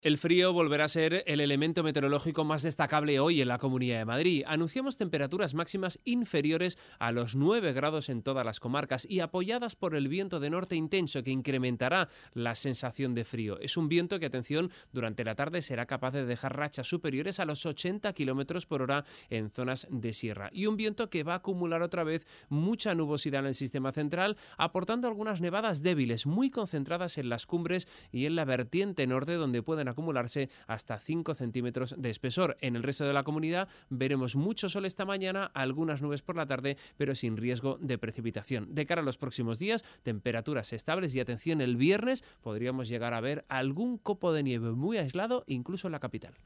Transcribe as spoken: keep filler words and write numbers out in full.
El frío volverá a ser el elemento meteorológico más destacable hoy en la Comunidad de Madrid. Anunciamos temperaturas máximas inferiores a los nueve grados en todas las comarcas y apoyadas por el viento de norte intenso que incrementará la sensación de frío. Es un viento que, atención, durante la tarde será capaz de dejar rachas superiores a los ochenta kilómetros por hora en zonas de sierra. Y un viento que va a acumular otra vez mucha nubosidad en el sistema central, aportando algunas nevadas débiles, muy concentradas en las cumbres y en la vertiente norte, donde pueden acumularse hasta cinco centímetros de espesor. En el resto de la comunidad veremos mucho sol esta mañana, algunas nubes por la tarde, pero sin riesgo de precipitación. De cara a los próximos días, temperaturas estables y, atención, el viernes podríamos llegar a ver algún copo de nieve muy aislado, incluso en la capital.